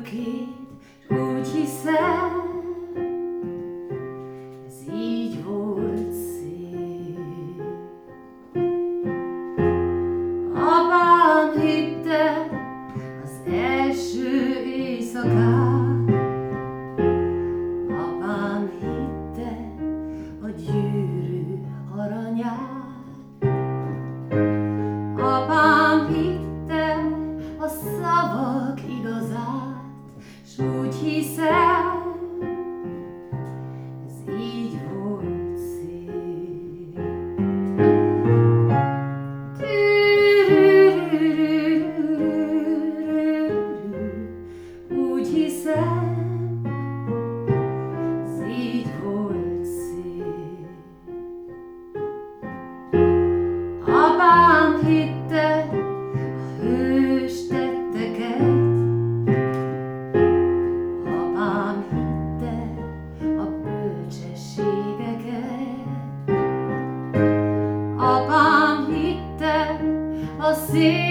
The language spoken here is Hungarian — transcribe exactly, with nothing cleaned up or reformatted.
örökké, s úgy hiszem, ez így volt szép. Apám hitte az első éjszakát, apám hitte a gyűrű aranyát, apám hitte a szavak igazát, s úgy hiszem, ez így volt szép. Úgy hiszem, ez így volt szép. Apám hitte a hős tetteket, apám hitte a bölcsességeket, apám hitte a szép